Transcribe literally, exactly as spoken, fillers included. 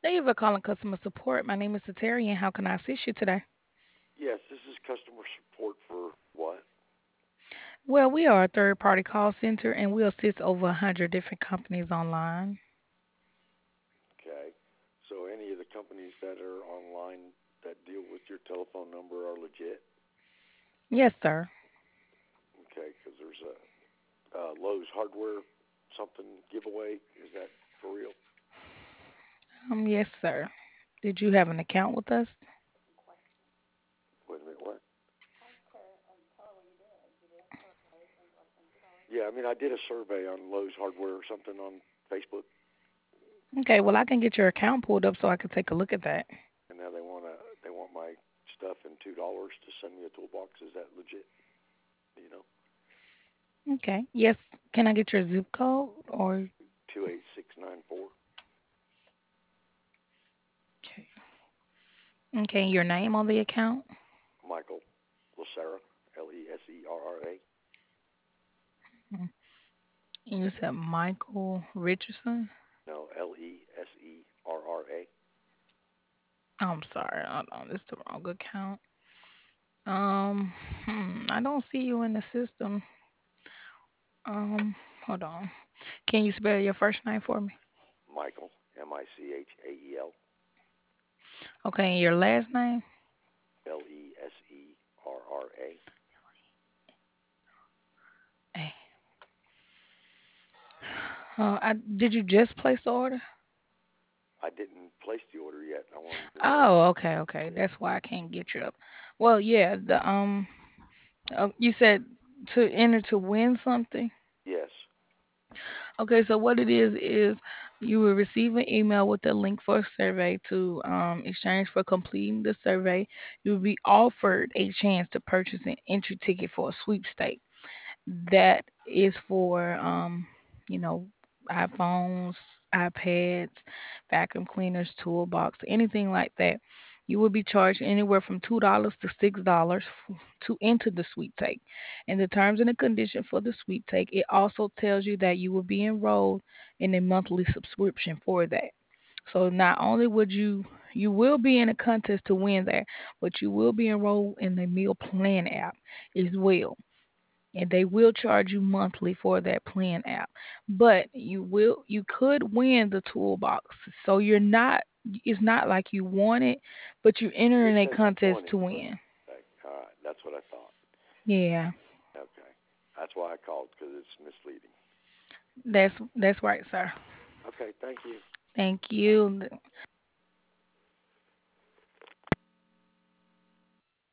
Thank you for calling customer support. My name is Sateri, and how can I assist you today? Yes, this is customer support for what? Well, we are a third party call center and we assist over one hundred different companies online. Okay. So any of the companies that are online that deal with your telephone number are legit? Yes, sir. Okay, because there's a uh, Lowe's Hardware something giveaway. Is that for real? Um, yes, sir. Did you have an account with us? Wait a minute, what? Yeah, I mean, I did a survey on Lowe's Hardware or something on Facebook, Okay, well, I can get your account pulled up so I can take a look at that. and now they want to they want my stuff and two dollars to send me a toolbox. Is that legit? Do you know? Okay. Yes. Can I get your zip code or Two eight six nine four. okay. Okay, your name on the account? Michael Lacera, L E S E R R A. Mm. You said Michael Richardson? No, L E S E R R A. I'm sorry. Hold on. This is the wrong account. Um, hmm, I don't see you in the system. Um, hold on. Can you spell your first name for me? Michael, M I C H A E L, Okay, and your last name? L E S E R R A. Eh. Uh, I, did you just place the order? I didn't place the order yet. I wanted to know. Oh, okay, okay. That's why I can't get you up. Well, yeah, the um, uh, you said to enter to win something. Yes. Okay, so what it is is you will receive an email with a link for a survey to um, exchange for completing the survey. You will be offered a chance to purchase an entry ticket for a sweepstake. That is for um, you know, iPhones, iPads, vacuum cleaners, toolbox, anything like that. You will be charged anywhere from two dollars to six dollars to enter the sweep take. And the terms and the condition for the sweep take, it also tells you that you will be enrolled in a monthly subscription for that. So not only would you you will be in a contest to win that, but you will be enrolled in the meal plan app as well, and they will charge you monthly for that plan app. But you will you could win the toolbox. So you're not it's not like you want it, but you're It entering a says you won contest it, to but win. okay. All right. That's what I thought. Yeah, Okay. That's why I called because it's misleading. that's that's right, sir. Okay. Thank you. Thank Bye. you.